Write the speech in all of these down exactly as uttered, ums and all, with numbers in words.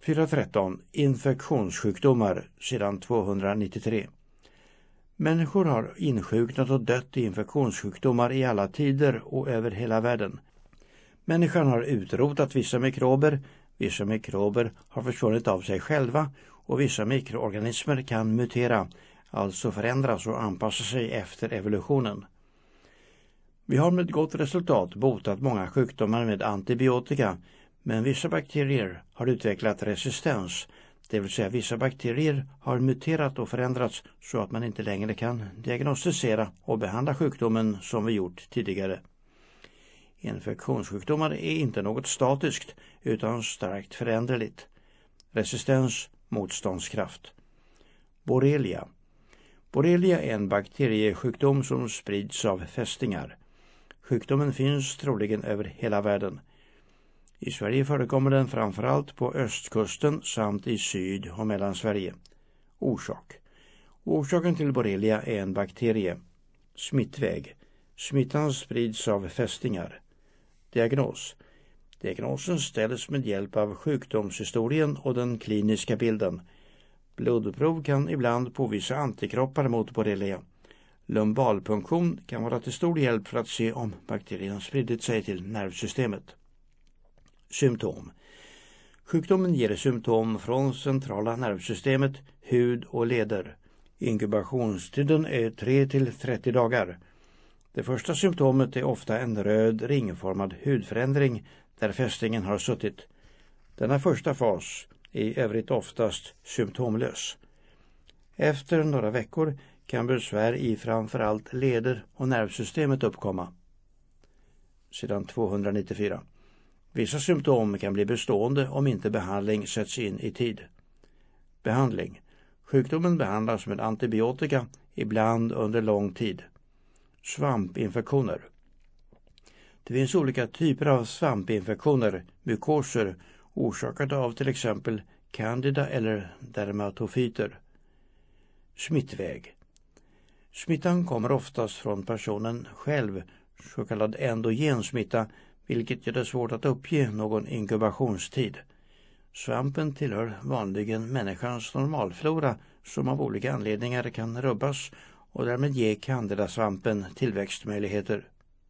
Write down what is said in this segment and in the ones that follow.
fyra tretton. Infektionssjukdomar sedan tvåhundranittiotre. Människor har insjuknat och dött i infektionssjukdomar i alla tider och över hela världen. Människan har utrotat vissa mikrober, vissa mikrober har försvunnit av sig själva och vissa mikroorganismer kan mutera, alltså förändras och anpassa sig efter evolutionen. Vi har med gott resultat botat många sjukdomar med antibiotika, men vissa bakterier har utvecklat resistens, det vill säga vissa bakterier har muterat och förändrats så att man inte längre kan diagnostisera och behandla sjukdomen som vi gjort tidigare. Infektionssjukdomar är inte något statiskt utan starkt föränderligt. Resistens, motståndskraft. Borrelia. Borrelia är en bakteriesjukdom som sprids av fästingar. Sjukdomen finns troligen över hela världen. I Sverige förekommer den framförallt på östkusten samt i Syd- och Mellansverige. Orsak. Orsaken till borrelia är en bakterie. Smittväg. Smittan sprids av fästingar. Diagnos. Diagnosen ställs med hjälp av sjukdomshistorien och den kliniska bilden. Blodprov kan ibland påvisa antikroppar mot borrelia. Lumbalpunktion kan vara till stor hjälp för att se om bakterien spridit sig till nervsystemet. Symptom. Sjukdomen ger symptom från centrala nervsystemet, hud och leder. Inkubationstiden är tre till trettio dagar. Det första symptomet är ofta en röd ringformad hudförändring där fästingen har suttit. Denna första fas är i övrigt oftast symptomlös. Efter några veckor kan besvär i framförallt leder och nervsystemet uppkomma. Sedan tvåhundranittiofyra. Vissa symptom kan bli bestående om inte behandling sätts in i tid. Behandling. Sjukdomen behandlas med antibiotika, ibland under lång tid. Svampinfektioner. Det finns olika typer av svampinfektioner, mykoser, orsakade av till exempel candida eller dermatofyter. Smittväg. Smittan kommer oftast från personen själv, så kallad endogen smitta, vilket gör det svårt att uppge någon inkubationstid. Svampen tillhör vanligen människans normalflora som av olika anledningar kan rubbas och därmed ge candidasvampen tillväxtmöjligheter.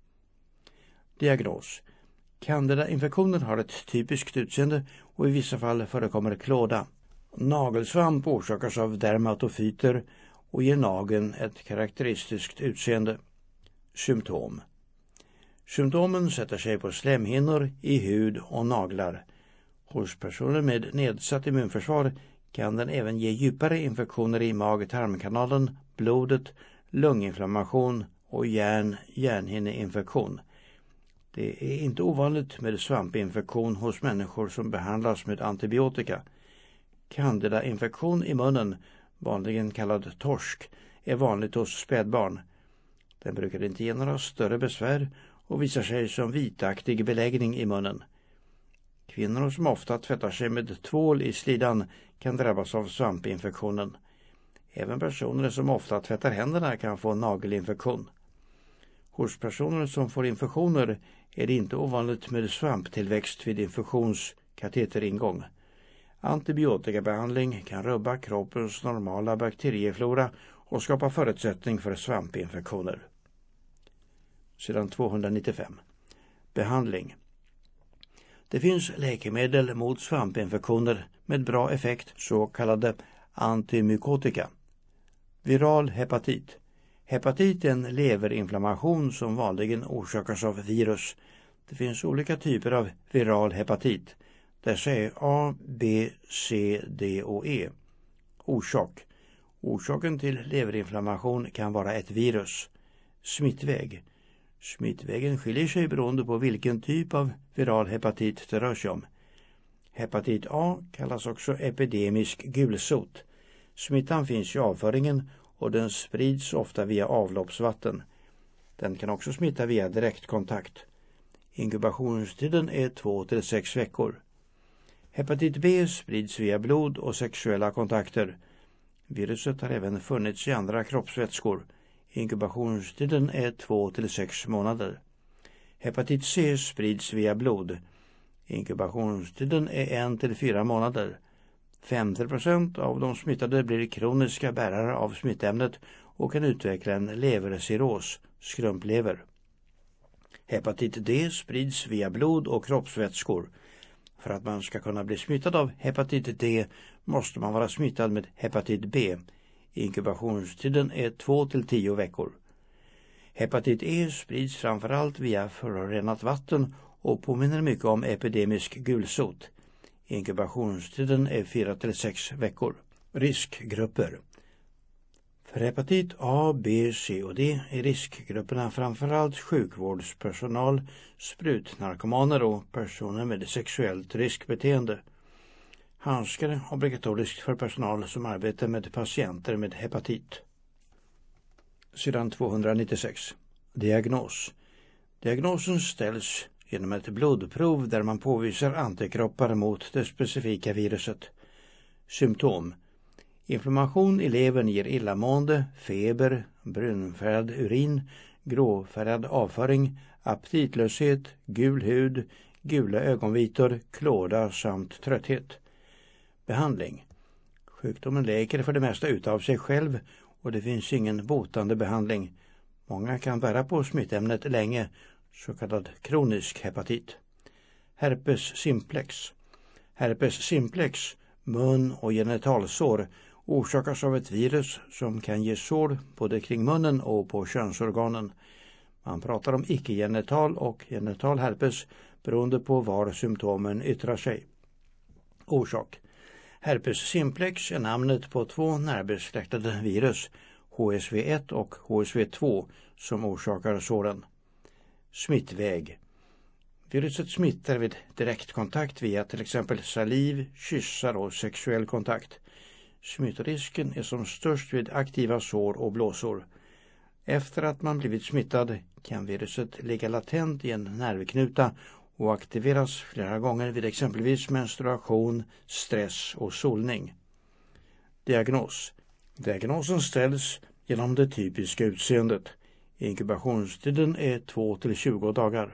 Diagnos. Candidainfektionen har ett typiskt utseende och i vissa fall förekommer klåda. Nagelsvamp orsakas av dermatofyter och ger nageln ett karaktäristiskt utseende. Symptom. Symptomen sätter sig på slemhinnor, i hud och naglar. Hos personer med nedsatt immunförsvar kan den även ge djupare infektioner i mag-tarmkanalen, blodet, lunginflammation och hjärn-hjärnhinneinfektion. Det är inte ovanligt med svampinfektion hos människor som behandlas med antibiotika. Candidainfektion i munnen, vanligen kallad torsk, är vanligt hos spädbarn. Den brukar inte ge några större besvär och visar sig som vitaktig beläggning i munnen. Kvinnor som ofta tvättar sig med tvål i slidan kan drabbas av svampinfektionen. Även personer som ofta tvättar händerna kan få nagelinfektion. Hos personer som får infektioner är det inte ovanligt med svamptillväxt vid infusionskateteringång. Antibiotikabehandling kan rubba kroppens normala bakterieflora och skapa förutsättning för svampinfektioner. Sedan tvåhundranittiofem. Behandling. Det finns läkemedel mot svampinfektioner med bra effekt, så kallade antimykotika. Viral hepatit. Hepatit är en leverinflammation som vanligen orsakas av virus. Det finns olika typer av viral hepatit. Dessa är A, B, C, D och E. Orsak. Orsaken till leverinflammation kan vara ett virus. Smittväg. Smittvägen skiljer sig beroende på vilken typ av viral hepatit det rör sig om. Hepatit A kallas också epidemisk gulsot. Smittan finns i avföringen och den sprids ofta via avloppsvatten. Den kan också smitta via direktkontakt. Inkubationstiden är två till sex veckor. Hepatit B sprids via blod och sexuella kontakter. Viruset har även funnits i andra kroppsvätskor. Inkubationstiden är två till sex månader. Hepatit C sprids via blod. Inkubationstiden är en till fyra månader. femtio procent av de smittade blir kroniska bärare av smittämnet och kan utveckla en levercirros, skrumplever. Hepatit D sprids via blod och kroppsvätskor. För att man ska kunna bli smittad av hepatit D måste man vara smittad med hepatit B. Inkubationstiden är två till tio veckor. Hepatit E sprids framförallt via förorenat vatten och påminner mycket om epidemisk gulsot. Inkubationstiden är fyra till sex veckor. Riskgrupper. För hepatit A, B, C och D är riskgrupperna framförallt sjukvårdspersonal, sprutnarkomaner och personer med sexuellt riskbeteende. Handskar är obligatoriskt för personal som arbetar med patienter med hepatit. Sidan tvåhundranittiosex. Diagnos. Diagnosen ställs genom ett blodprov där man påvisar antikroppar mot det specifika viruset. Symptom. Inflammation i levern ger illamående, feber, brunfärgad urin, gråfärgad avföring, aptitlöshet, gul hud, gula ögonvitor, klåda samt trötthet. Behandling. Sjukdomen läker för det mesta utav sig själv och det finns ingen botande behandling. Många kan bära på smittämnet länge, så kallad kronisk hepatit. Herpes simplex. Herpes simplex, mun- och genitalsår, orsakas av ett virus som kan ge sår både kring munnen och på könsorganen. Man pratar om icke-genital och genital herpes beroende på var symptomen yttrar sig. Orsak. Herpes simplex är namnet på två närbesläktade virus, H S V ett och H S V två, som orsakar såren. Smittväg. Viruset smittar vid direktkontakt via till exempel saliv, kyssar och sexuell kontakt. Smittrisken är som störst vid aktiva sår och blåsor. Efter att man blivit smittad kan viruset ligga latent i en nervknuta och aktiveras flera gånger vid exempelvis menstruation, stress och solning. Diagnos. Diagnosen ställs genom det typiska utseendet. Inkubationstiden är två till tjugo dagar.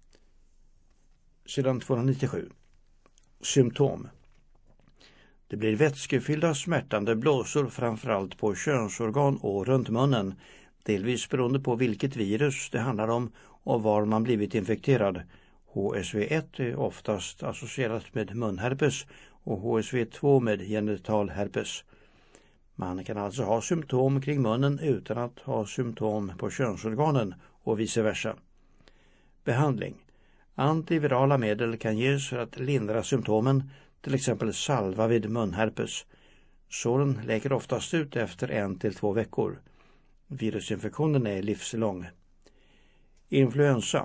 Sidan tvåhundranittiosju. Symptom. Det blir vätskefyllda smärtande blåsor framförallt på könsorgan och runt munnen, delvis beroende på vilket virus det handlar om och var man blivit infekterad. H S V ett är oftast associerat med munherpes och H S V två med genital herpes. Man kan alltså ha symptom kring munnen utan att ha symptom på könsorganen och vice versa. Behandling. Antivirala medel kan ges för att lindra symptomen, till exempel salva vid munherpes. Såren läker oftast ut efter en till två veckor. Virusinfektionen är livslång. Influensa.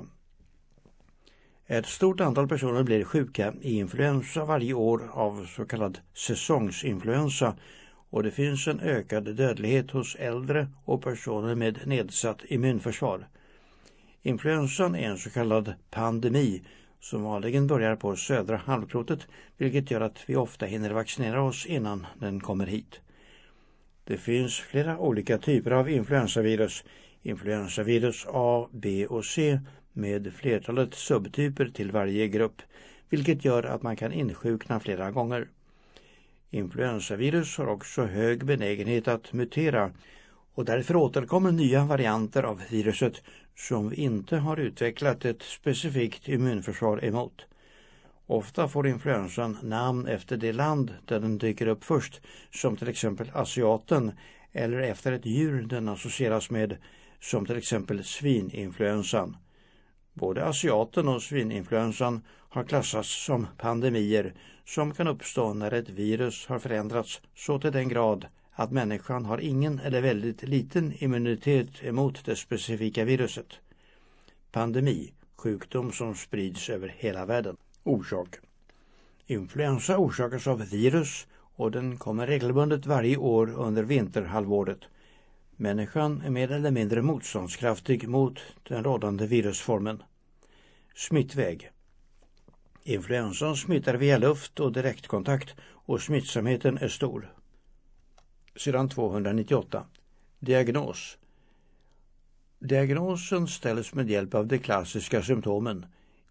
Ett stort antal personer blir sjuka i influensa varje år av så kallad säsongsinfluensa och det finns en ökad dödlighet hos äldre och personer med nedsatt immunförsvar. Influensan är en så kallad pandemi som vanligen börjar på södra halvklotet, vilket gör att vi ofta hinner vaccinera oss innan den kommer hit. Det finns flera olika typer av influensavirus, influensavirus A, B och C med flertalet subtyper till varje grupp, vilket gör att man kan insjukna flera gånger. Influensavirus har också hög benägenhet att mutera och därför återkommer nya varianter av viruset som vi inte har utvecklat ett specifikt immunförsvar emot. Ofta får influensan namn efter det land där den dyker upp först, som till exempel asiaten, eller efter ett djur den associeras med, som till exempel svininfluensan. Både asiaten och svininfluensan har klassats som pandemier som kan uppstå när ett virus har förändrats så till den grad att människan har ingen eller väldigt liten immunitet emot det specifika viruset. Pandemi, sjukdom som sprids över hela världen. Orsak. Influensa orsakas av virus och den kommer regelbundet varje år under vinterhalvåret. Människan är mer eller mindre motståndskraftig mot den rådande virusformen. Smittväg. Influensan smittar via luft och direktkontakt och smittsamheten är stor. Sidan tvåhundranittioåtta. Diagnos. Diagnosen ställs med hjälp av de klassiska symptomen.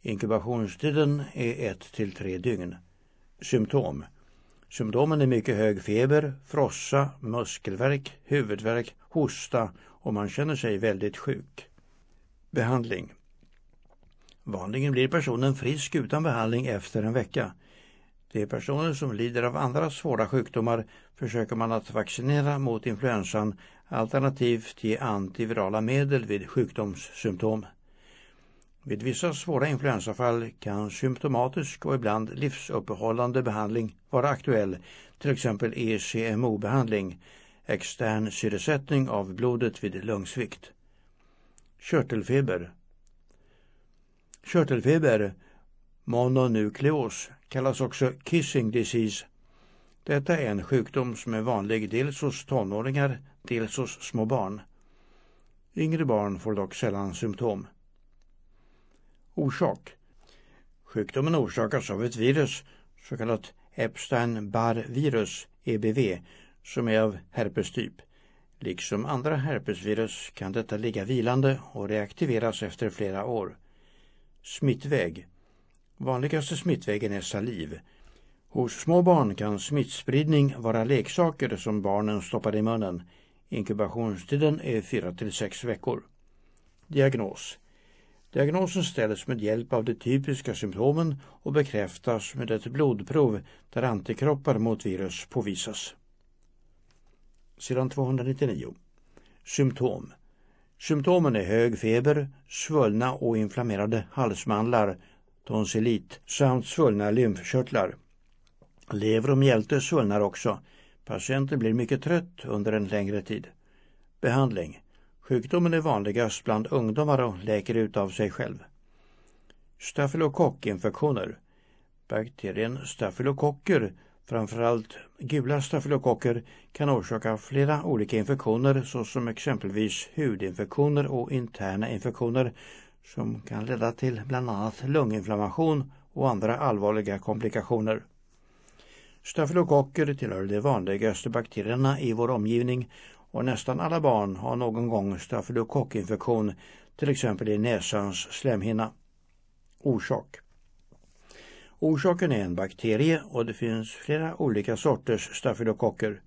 Inkubationstiden är ett till tre dygn. Symptom. Symptomen är mycket hög feber, frossa, muskelvärk, huvudvärk, hosta och man känner sig väldigt sjuk. Behandling. Vanligen blir personen frisk utan behandling efter en vecka. De personer som lider av andra svåra sjukdomar försöker man att vaccinera mot influensan alternativt ge antivirala medel vid sjukdomssymptom. Vid vissa svåra influensafall kan symptomatisk och ibland livsuppehållande behandling vara aktuell, till exempel E C M O-behandling, extern syresättning av blodet vid lungsvikt. Körtelfeber. Körtelfeber, mononukleos, kallas också kissing disease. Detta är en sjukdom som är vanlig dels hos tonåringar, dels hos små barn. Yngre barn får dock sällan symptom. Orsak. Sjukdomen orsakas av ett virus, så kallat Epstein-Barr-virus, E B V, som är av herpestyp. Liksom andra herpesvirus kan detta ligga vilande och reaktiveras efter flera år. Smittväg. Vanligaste smittvägen är saliv. Hos små barn kan smittspridning vara leksaker som barnen stoppar i munnen. Inkubationstiden är fyra till sex veckor. Diagnos. Diagnosen ställs med hjälp av de typiska symptomen och bekräftas med ett blodprov där antikroppar mot virus påvisas. Sidan tvåhundranittionio. Symptom. Symptomen är hög feber, svullna och inflammerade halsmandlar, tonsillit samt svullna lymfkörtlar. Lever och mjälte svullnar också. Patienten blir mycket trött under en längre tid. Behandling. Sjukdomen är vanligast bland ungdomar och läker ut av sig själv. Stafylokockinfektioner. Bakterien stafylokocker, framförallt gula stafylokocker, kan orsaka flera olika infektioner såsom exempelvis hudinfektioner och interna infektioner som kan leda till bland annat lunginflammation och andra allvarliga komplikationer. Stafylokocker tillhör de vanligaste bakterierna i vår omgivning och nästan alla barn har någon gång stafylokockinfektion, till exempel i näsans slemhinna. Orsak. Orsaken är en bakterie och det finns flera olika sorters stafylokocker.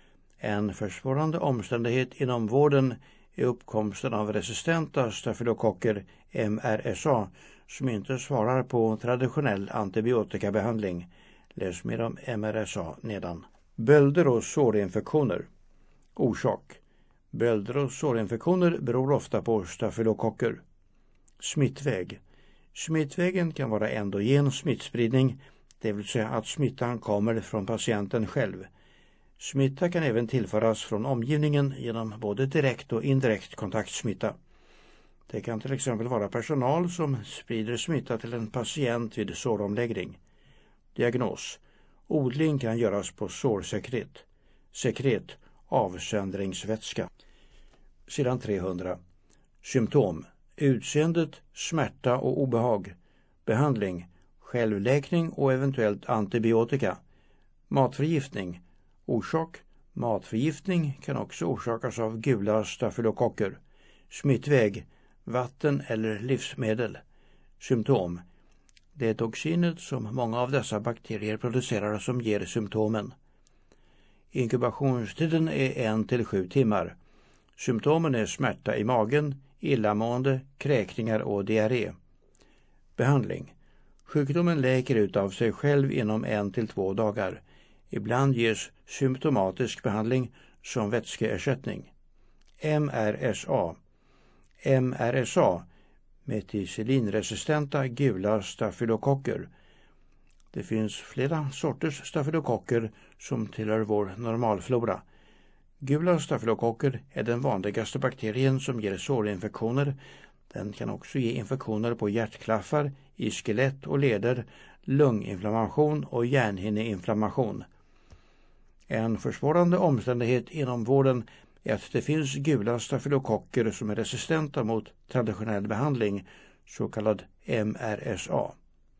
En försvårande omständighet inom vården är uppkomsten av resistenta stafylokocker, M R S A, som inte svarar på traditionell antibiotikabehandling. Läs mer om M R S A nedan. Bölder och sårinfektioner. Orsak. Bölder och sårinfektioner beror ofta på stafylokocker. Smittväg. Smittvägen kan vara endogen smittspridning, det vill säga att smittan kommer från patienten själv. Smitta kan även tillföras från omgivningen genom både direkt och indirekt kontaktsmitta. Det kan till exempel vara personal som sprider smitta till en patient vid såromläggning. Diagnos. Odling kan göras på sårsekret. Sekret, avsöndringsvätska. Sidan trehundra. Symptom. Utseendet, smärta och obehag. Behandling. Självläkning och eventuellt antibiotika. Matförgiftning. Orsak. Matförgiftning kan också orsakas av gula stafylokocker. Smittväg. Vatten eller livsmedel. Symptom. Det är toxinet som många av dessa bakterier producerar som ger symptomen. Inkubationstiden är en till sju timmar. Symptomen är smärta i magen, illamående, kräkningar och diarré. Behandling. Sjukdomen läker ut av sig själv inom en till två dagar. Ibland ges symptomatisk behandling som vätskeersättning. M R S A. M R S A, meticillinresistenta gula stafylokocker. Det finns flera sorters stafylokocker som tillhör vår normalflora. Gula stafylokocker är den vanligaste bakterien som ger sårinfektioner. Den kan också ge infektioner på hjärtklaffar, i skelett och leder, lunginflammation och hjärnhinneinflammation. En försvårande omständighet inom vården är att det finns gula stafylokocker som är resistenta mot traditionell behandling, så kallad M R S A.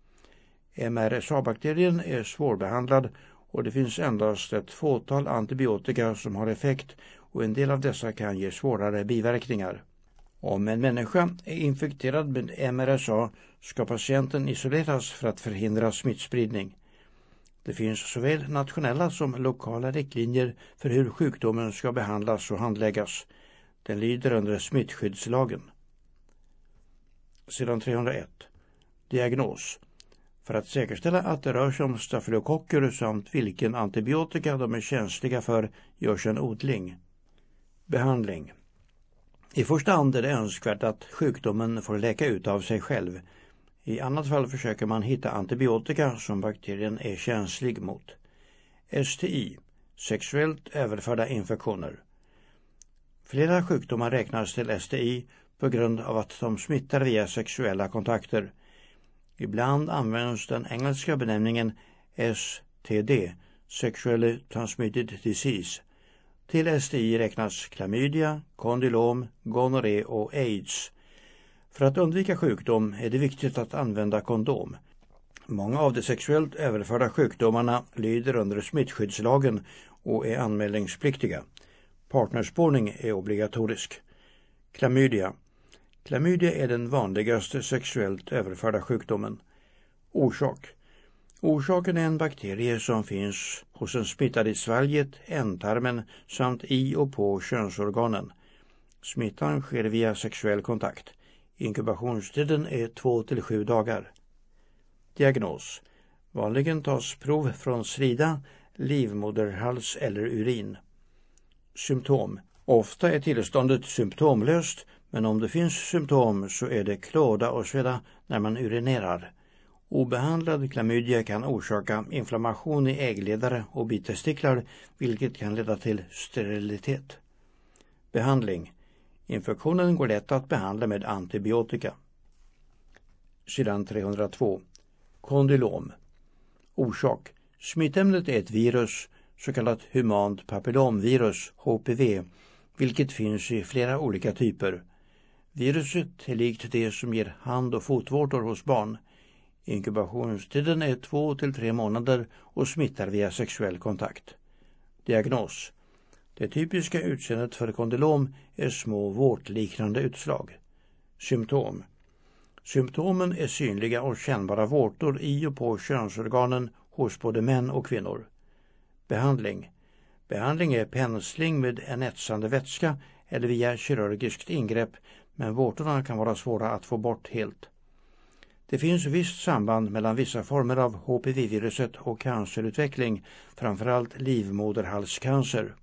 M R S A-bakterien är svårbehandlad och det finns endast ett fåtal antibiotika som har effekt och en del av dessa kan ge svårare biverkningar. Om en människa är infekterad med M R S A ska patienten isoleras för att förhindra smittspridning. Det finns såväl nationella som lokala riktlinjer för hur sjukdomen ska behandlas och handläggas. Den lyder under smittskyddslagen. Sidan trehundraett. Diagnos. För att säkerställa att det rör sig om stafylokocker samt vilken antibiotika de är känsliga för görs en odling. Behandling. I första hand är det önskvärt att sjukdomen får läka ut av sig själv. I annat fall försöker man hitta antibiotika som bakterien är känslig mot. S T I, sexuellt överförda infektioner. Flera sjukdomar räknas till S T I på grund av att de smittar via sexuella kontakter. Ibland används den engelska benämningen S T D, Sexually Transmitted Disease. Till S T I räknas klamydia, kondylom, gonorré och aids. För att undvika sjukdom är det viktigt att använda kondom. Många av de sexuellt överförda sjukdomarna lyder under smittskyddslagen och är anmälningspliktiga. Partnerspårning är obligatorisk. Klamydia. Klamydia är den vanligaste sexuellt överförda sjukdomen. Orsak. Orsaken är en bakterie som finns hos en smittad i svalget, ändtarmen samt i och på könsorganen. Smittan sker via sexuell kontakt. Inkubationstiden är två till sju dagar. Diagnos. Vanligen tas prov från slida, livmoderhals eller urin. Symptom. Ofta är tillståndet symptomlöst, men om det finns symptom så är det klåda och sveda när man urinerar. Obehandlad klamydia kan orsaka inflammation i äggledare och bitestiklar, vilket kan leda till sterilitet. Behandling. Infektionen går lätt att behandla med antibiotika. Sidan trehundratvå. Kondylom. Orsak. Smittämnet är ett virus, så kallat humant papillomvirus, H P V, vilket finns i flera olika typer. Viruset är likt det som ger hand- och fotvårtor hos barn. Inkubationstiden är två till tre månader och smittar via sexuell kontakt. Diagnos. Det typiska utseendet för kondylom är små vårtliknande utslag. Symptom. Symptomen är synliga och kännbara vårtor i och på könsorganen hos både män och kvinnor. Behandling. Behandling är pensling med en etsande vätska eller via kirurgiskt ingrepp, men vårtorna kan vara svåra att få bort helt. Det finns visst samband mellan vissa former av H P V-viruset och cancerutveckling, framförallt livmoderhalscancer.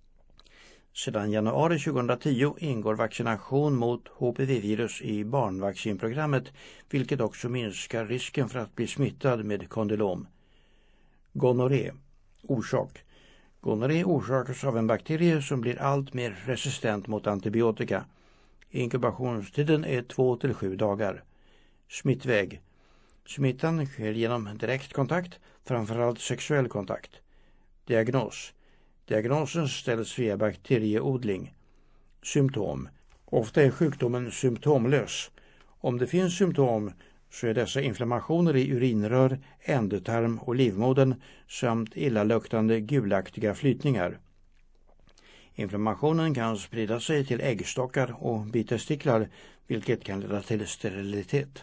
Sedan januari tjugohundratio ingår vaccination mot H P V-virus i barnvaccinprogrammet, vilket också minskar risken för att bli smittad med kondylom. Gonorré. Orsak. Gonorré orsakas av en bakterie som blir allt mer resistent mot antibiotika. Inkubationstiden är två till sju dagar. Smittväg. Smittan sker genom direkt kontakt, framförallt sexuell kontakt. Diagnos. Diagnosen ställs via bakterieodling. Symptom. Ofta är sjukdomen symptomlös. Om det finns symptom så är dessa inflammationer i urinrör, ändtarm och livmodern samt illaluktande gulaktiga flytningar. Inflammationen kan sprida sig till äggstockar och bitestiklar, vilket kan leda till sterilitet.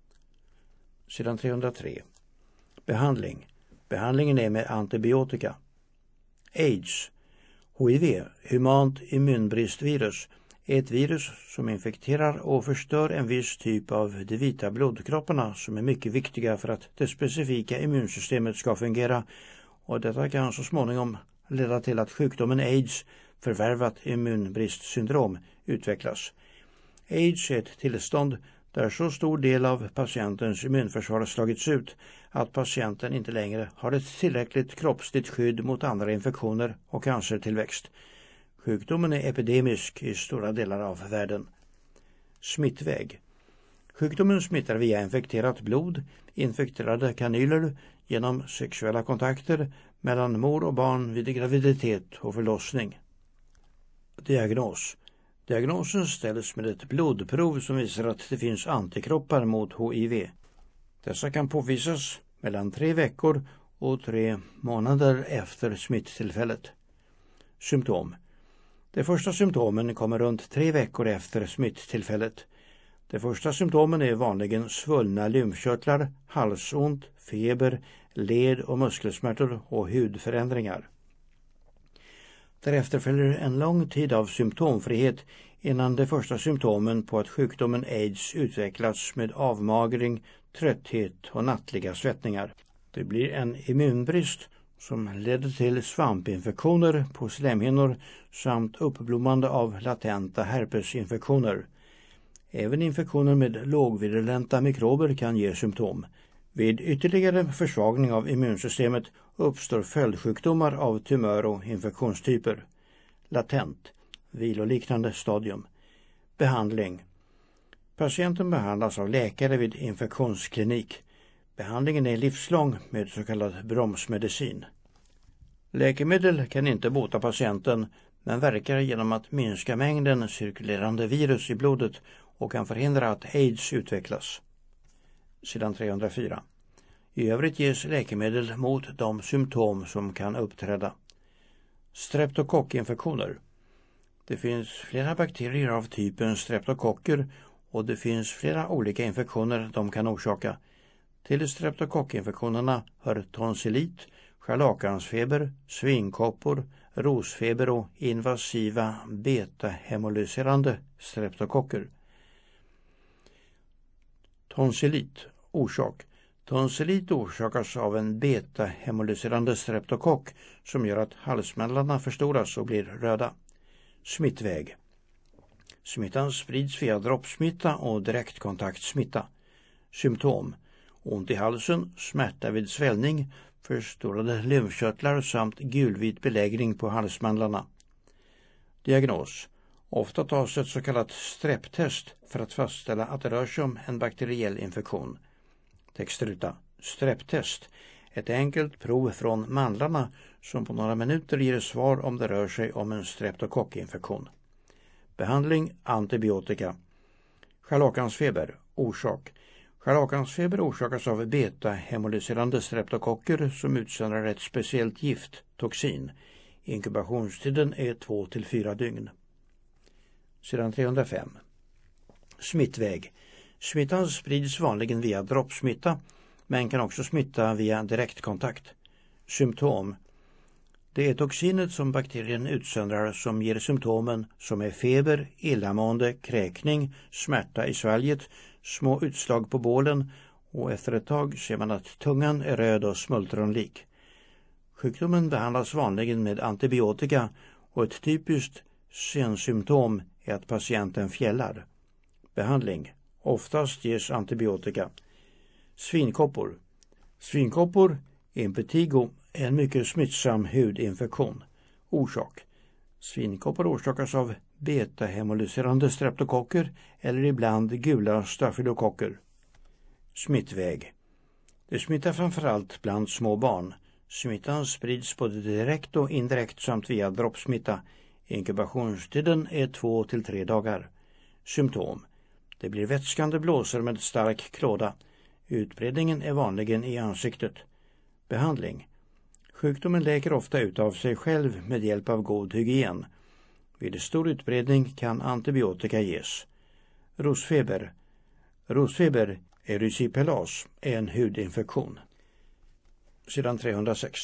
Sidan trehundratre. Behandling. Behandlingen är med antibiotika. Aids. H I V, humant immunbristvirus, är ett virus som infekterar och förstör en viss typ av de vita blodkropparna som är mycket viktiga för att det specifika immunsystemet ska fungera, och detta kan så småningom leda till att sjukdomen aids, förvärvat immunbristsyndrom, utvecklas. Aids är ett tillstånd där så stor del av patientens immunförsvar slagits ut att patienten inte längre har ett tillräckligt kroppsligt skydd mot andra infektioner och cancertillväxt. Sjukdomen är epidemisk i stora delar av världen. Smittväg. Sjukdomen smittar via infekterat blod, infekterade kanyler, genom sexuella kontakter mellan mor och barn vid graviditet och förlossning. Diagnos. Diagnosen ställs med ett blodprov som visar att det finns antikroppar mot H I V. Dessa kan påvisas mellan tre veckor och tre månader efter smitttillfället. Symptom. De första symptomen kommer runt tre veckor efter smitttillfället. De första symptomen är vanligen svullna lymfkörtlar, halsont, feber, led- och muskelsmärtor och hudförändringar. Därefter följer en lång tid av symptomfrihet innan de första symptomen på att sjukdomen AIDS utvecklas med avmagring, trötthet och nattliga svettningar. Det blir en immunbrist som leder till svampinfektioner på slemhinnor samt uppblommande av latenta herpesinfektioner. Även infektioner med lågvirulenta mikrober kan ge symptom. Vid ytterligare försvagning av immunsystemet uppstår följdsjukdomar av tumör- och infektionstyper. Latent, viloliknande stadium. Behandling. Patienten behandlas av läkare vid infektionsklinik. Behandlingen är livslång med så kallad bromsmedicin. Läkemedel kan inte bota patienten men verkar genom att minska mängden cirkulerande virus i blodet och kan förhindra att AIDS utvecklas. Sidan trehundrafyra. I övrigt ges läkemedel mot de symptom som kan uppträda. Streptokockinfektioner. Det finns flera bakterier av typen streptokocker och det finns flera olika infektioner de kan orsaka. Till streptokockinfektionerna hör tonsillit, scharlakansfeber, svinkoppor, rosfeber och invasiva beta-hemolyserande streptokocker. Tonsillit. Orsak. Tonsillit orsakas av en beta-hemolyserande streptokock som gör att halsmandlarna förstoras och blir röda. Smittväg. Smittan sprids via droppsmitta och direktkontaktsmitta. Symptom. Ont i halsen, smärta vid svällning, förstorade lymfkörtlar samt gulvit beläggning på halsmandlarna. Diagnos. Ofta tas ett så kallat strepptest för att fastställa att det rör sig om en bakteriell infektion. Textruta. Strepptest. Ett enkelt prov från mandlarna som på några minuter ger svar om det rör sig om en streptokockinfektion. Behandling: antibiotika. Scharlakansfeber. Orsak. Scharlakansfeber orsakas av beta-hemolyserande streptokocker som utsöndrar ett speciellt gift, toxin. Inkubationstiden är två till fyra dygn. Sidan trehundrafem. Smittväg. Smittan sprids vanligen via droppsmitta men kan också smitta via direktkontakt. Symptom. Det är toxinet som bakterien utsöndrar som ger symptomen som är feber, illamående, kräkning, smärta i svalget, små utslag på bålen och efter ett tag ser man att tungan är röd och smultronlik. Sjukdomen behandlas vanligen med antibiotika och ett typiskt sensymptom är att patienten fjällar. Behandling. Oftast ges antibiotika. Svinkoppor. Svinkoppor, impetigo, är en mycket smittsam hudinfektion. Orsak. Svinkoppor orsakas av beta-hemolyserande streptokocker eller ibland gula stafylokocker. Smittväg. Det smittar framförallt bland små barn. Smittan sprids både direkt och indirekt samt via droppsmitta. Inkubationstiden är två till tre dagar. Symptom. Det blir vätskande blåsor med stark klåda. Utbredningen är vanligen i ansiktet. Behandling. Sjukdomen läker ofta ut av sig själv med hjälp av god hygien. Vid stor utbredning kan antibiotika ges. Rosfeber. Rosfeber, erysipelas, är en hudinfektion. Sidan trehundrasex.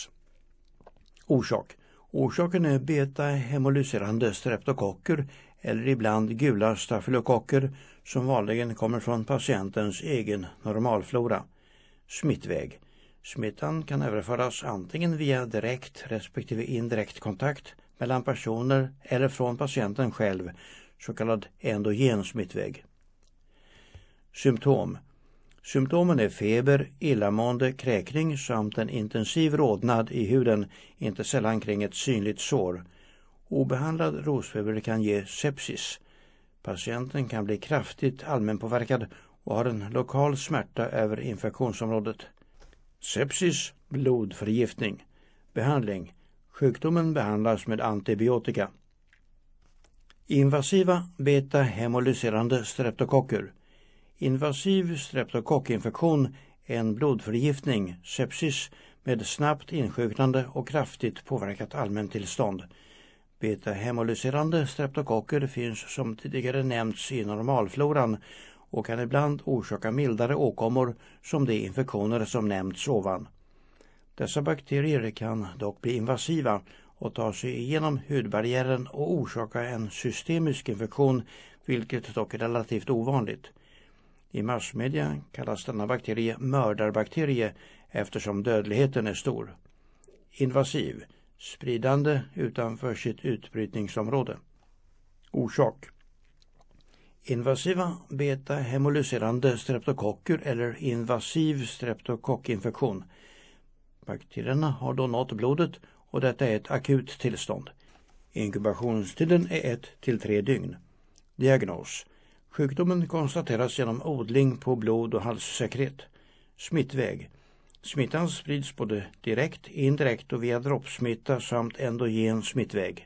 Orsak. Orsaken är beta-hemolyserande streptokocker eller ibland gula stafylokocker som vanligen kommer från patientens egen normalflora. Smittväg. Smittan kan överföras antingen via direkt respektive indirekt kontakt mellan personer eller från patienten själv, så kallad endogen smittväg. Symptom. Symptomen är feber, illamående, kräkning samt en intensiv rodnad i huden, inte sällan kring ett synligt sår. Obehandlad rosfeber kan ge sepsis. Patienten kan bli kraftigt allmänpåverkad och har en lokal smärta över infektionsområdet. Sepsis, blodförgiftning. Behandling. Sjukdomen behandlas med antibiotika. Invasiva beta-hemolyserande streptokocker. Invasiv streptokockinfektion är en blodförgiftning, sepsis, med snabbt insjuknande och kraftigt påverkat allmäntillstånd. Beta-hemolyserande streptokocker finns som tidigare nämnts i normalfloran och kan ibland orsaka mildare åkommor som de infektioner som nämnts ovan. Dessa bakterier kan dock bli invasiva och ta sig igenom hudbarriären och orsaka en systemisk infektion, vilket dock är relativt ovanligt. I massmedia kallas denna bakterie mördarbakterie eftersom dödligheten är stor. Invasiv, spridande utanför sitt utbrytningsområde. Orsak: invasiva beta-hemolyserande streptokocker eller invasiv streptokockinfektion. Bakterierna har då nått blodet och detta är ett akut tillstånd. Inkubationstiden är ett till tre dygn. Diagnos: sjukdomen konstateras genom odling på blod- och halssekret. Smittväg: smittan sprids både direkt, indirekt och via droppsmitta samt endogen smittväg.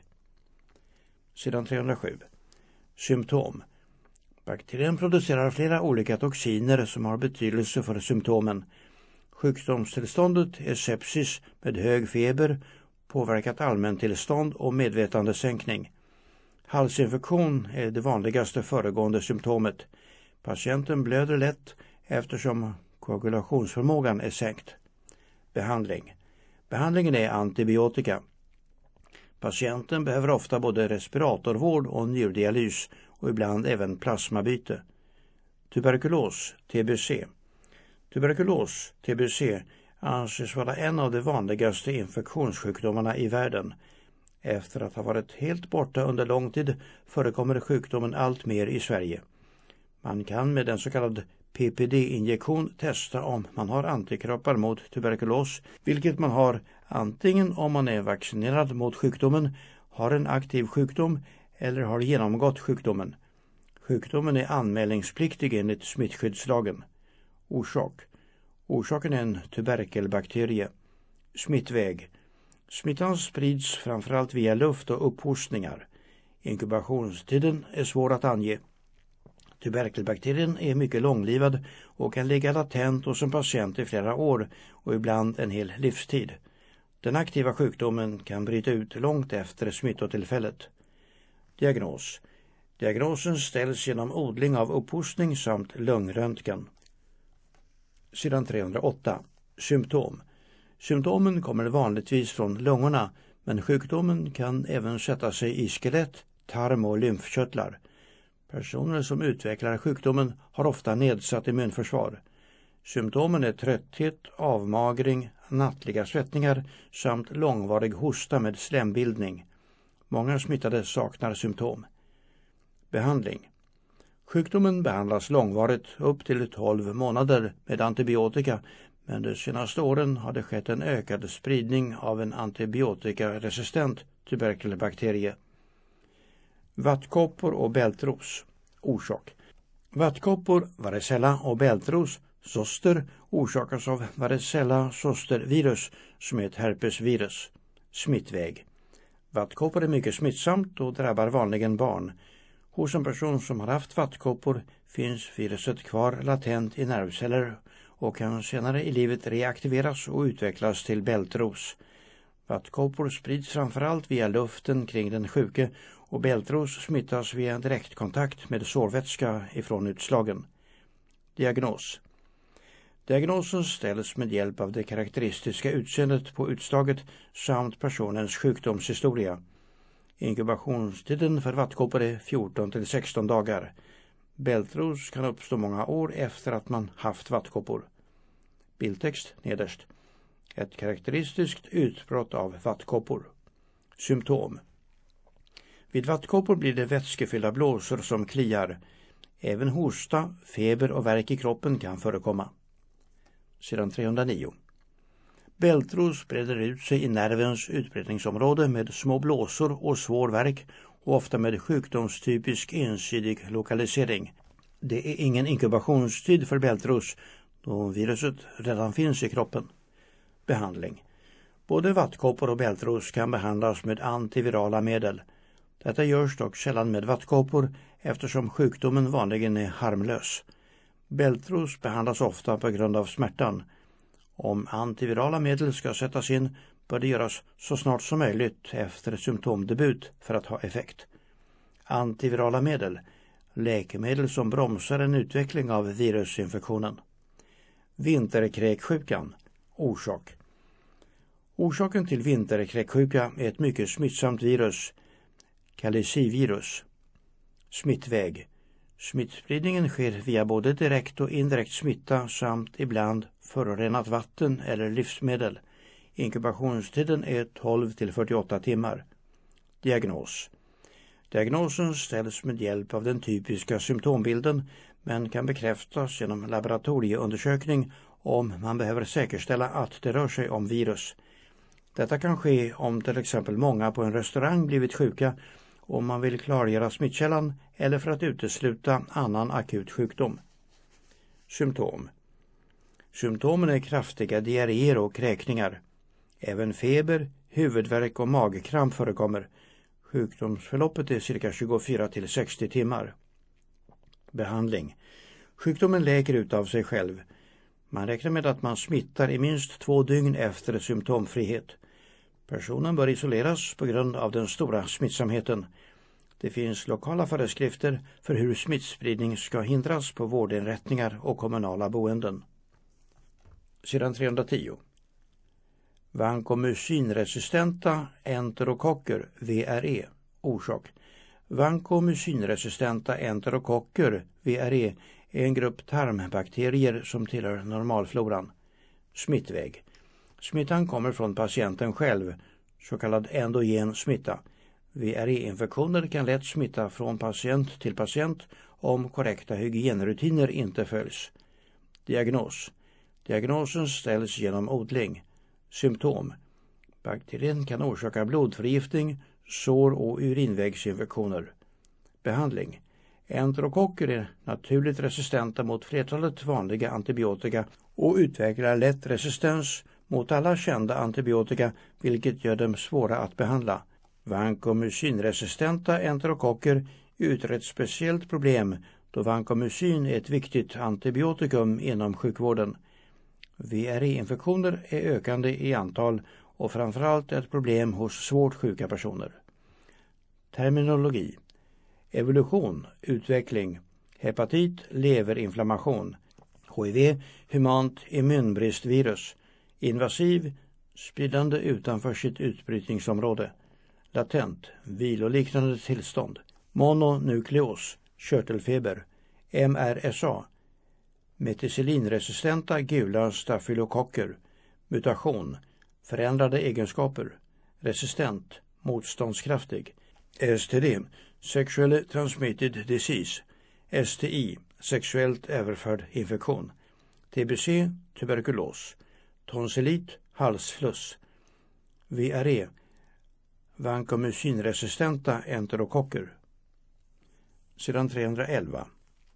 Sidan trehundrasju. Symptom: bakterien producerar flera olika toxiner som har betydelse för symptomen. Sjukdomstillståndet är sepsis med hög feber, påverkat allmäntillstånd och medvetandesänkning. Halsinfektion är det vanligaste föregående symptomet. Patienten blöder lätt eftersom koagulationsförmågan är sänkt. Behandling: behandlingen är antibiotika. Patienten behöver ofta både respiratorvård och njurdialys och ibland även plasmabyte. Tuberkulos, T B C. Tuberkulos, T B C, anses vara en av de vanligaste infektionssjukdomarna i världen. Efter att ha varit helt borta under lång tid förekommer sjukdomen allt mer i Sverige. Man kan med en så kallad P P D-injektion testa om man har antikroppar mot tuberkulos, vilket man har antingen om man är vaccinerad mot sjukdomen, har en aktiv sjukdom eller har genomgått sjukdomen. Sjukdomen är anmälningspliktig enligt smittskyddslagen. Orsak: orsaken är en tuberkelbakterie. Smittväg: smittan sprids framförallt via luft och upphostningar. Inkubationstiden är svår att ange. Tuberkelbakterien är mycket långlivad och kan ligga latent hos en patient i flera år och ibland en hel livstid. Den aktiva sjukdomen kan bryta ut långt efter smittotillfället. Diagnos: diagnosen ställs genom odling av upphostning samt lungröntgen. Sidan trehundraåtta. Symptom: symptomen kommer vanligtvis från lungorna, men sjukdomen kan även sätta sig i skelett, tarm och lymfkörtlar. Personer som utvecklar sjukdomen har ofta nedsatt immunförsvar. Symptomen är trötthet, avmagring, nattliga svettningar samt långvarig hosta med slembildning. Många smittade saknar symptom. Behandling: sjukdomen behandlas långvarigt upp till tolv månader med antibiotika, men de senaste åren har det skett en ökad spridning av en antibiotikaresistent tuberkelbakterie. Vattkoppor och bältros. Orsak: vattkoppor, varicella och bältros, zoster, orsakas av varicella zostervirus som är ett herpesvirus. Smittväg: vattkoppor är mycket smittsamt och drabbar vanligen barn. Hos en person som har haft vattkoppor finns viruset kvar latent i nervceller och kan senare i livet reaktiveras och utvecklas till bältros. Vattkoppor sprids framförallt via luften kring den sjuke och bältros smittas via direktkontakt med sårvätska ifrån utslagen. Diagnos: diagnosen ställs med hjälp av det karaktäristiska utseendet på utslaget samt personens sjukdomshistoria. Inkubationstiden för vattkoppor är fjorton till sexton dagar. Bältros kan uppstå många år efter att man haft vattkoppor. Bildtext nederst. Ett karaktäristiskt utbrott av vattkoppor. Symptom: vid vattkoppor blir det vätskefyllda blåsor som kliar. Även hosta, feber och värk i kroppen kan förekomma. Sidan trehundranio. Bältros breder ut sig i nervens utbredningsområde med små blåsor och svår värk och ofta med sjukdomstypisk ensidig lokalisering. Det är ingen inkubationstid för bältros då viruset redan finns i kroppen. Behandling: både vattkoppor och bältros kan behandlas med antivirala medel. Detta görs dock sällan med vattkoppor eftersom sjukdomen vanligen är harmlös. Bältros behandlas ofta på grund av smärtan. Om antivirala medel ska sättas in bör det göras så snart som möjligt efter symptomdebut för att ha effekt. Antivirala medel, Läkemedel som bromsar en utveckling av virusinfektionen. Vinterkräksjukan. Orsak. Orsaken till vinterkräksjuka är ett mycket smittsamt virus, kalicivirus. Smittväg. Smittspridningen sker via både direkt och indirekt smitta samt ibland förorenat vatten eller livsmedel. Inkubationstiden är tolv till fyrtioåtta timmar. Diagnos. Diagnosen ställs med hjälp av den typiska symptombilden men kan bekräftas genom laboratorieundersökning om man behöver säkerställa att det rör sig om virus. Detta kan ske om till exempel många på en restaurang blivit sjuka, om man vill klargöra smittkällan eller för att utesluta annan akut sjukdom. Symptom. Symptomen är kraftiga diarréer och kräkningar. Även feber, huvudvärk och magkramp förekommer. Sjukdomsförloppet är cirka tjugofyra till sextio timmar. Behandling. Sjukdomen läker ut av sig själv. Man räknar med att man smittar i minst två dygn efter symptomfrihet. Personen bör isoleras på grund av den stora smittsamheten. Det finns lokala föreskrifter för hur smittspridning ska hindras på vårdinrättningar och kommunala boenden. Sidan trehundratio. Vancomycinresistenta enterokocker, V R E. Orsak. Vancomycinresistenta enterokocker, V R E, är en grupp tarmbakterier som tillhör normalfloran. Smittväg. Smittan kommer från patienten själv, så kallad endogen smitta. V R E-infektioner kan lätt smitta från patient till patient om korrekta hygienrutiner inte följs. Diagnos. Diagnosen ställs genom odling. Symptom. Bakterien kan orsaka blodförgiftning, sår och urinvägsinfektioner. Behandling. Enterokocker är naturligt resistenta mot flertalet vanliga antibiotika och utvecklar lätt resistens mot alla kända antibiotika, vilket gör dem svåra att behandla. Vancomycinresistenta enterokocker utgör ett speciellt problem då vancomycin är ett viktigt antibiotikum inom sjukvården. V R E-infektioner är ökande i antal och framförallt ett problem hos svårt sjuka personer. Terminologi. Evolution, utveckling, hepatit, leverinflammation, H I V, humant immunbristvirus, invasiv, spridande utanför sitt utbrytningsområde, latent, viloliknande tillstånd, mononukleos, körtelfeber, M R S A, meticillinresistenta gula stafylokocker, mutation, förändrade egenskaper, resistent, motståndskraftig, S T D, sexually transmitted disease, S T I, sexuellt överförd infektion, T B C, tuberkulos, tonsillit, halsfluss, V R E, vancomycinresistenta enterokocker. Sidan trehundraelva.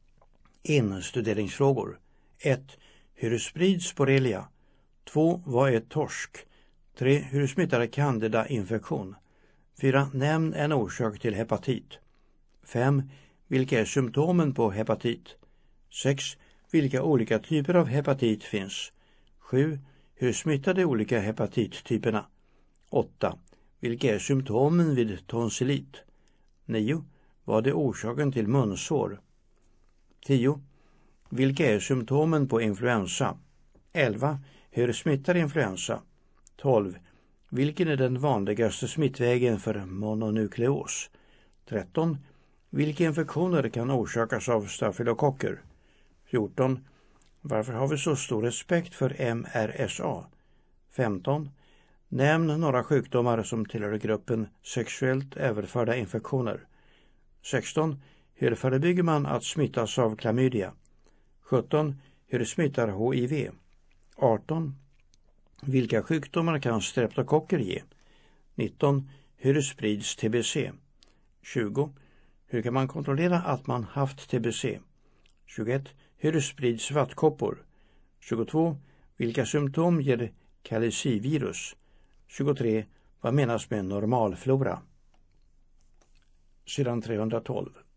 Instuderingsfrågor. ett. Hur sprids borrelia? två. Vad är torsk? tre. Hur smittar candida-infektion? fyra. Nämn en orsak till hepatit. fem. Vilka är symptomen på hepatit? sex. Vilka olika typer av hepatit finns? sju. Hur smittar de olika hepatittyperna? åtta. Vilka är symptomen vid tonsillit? nio. Vad är orsaken till munsår? tio. Vilka är symptomen på influensa? elva. Hur smittar influensa? tolv. Vilken är den vanligaste smittvägen för mononukleos? tretton. Vilka infektioner kan orsakas av stafylokocker? fjorton. Varför har vi så stor respekt för M R S A? femton. Nämn några sjukdomar som tillhör gruppen sexuellt överförda infektioner. sexton. Hur förebygger man att smittas av klamydia? sjutton. Hur smittar H I V? arton. Vilka sjukdomar kan streptokocker ge? nitton. Hur sprids T B C? tjugo. Hur kan man kontrollera att man haft T B C? tjugoett. Hur sprids vattkoppor? tjugotvå. Vilka symptom ger kalicivirus? tjugotre. Vad menas med normalflora? Sidan trehundratolv.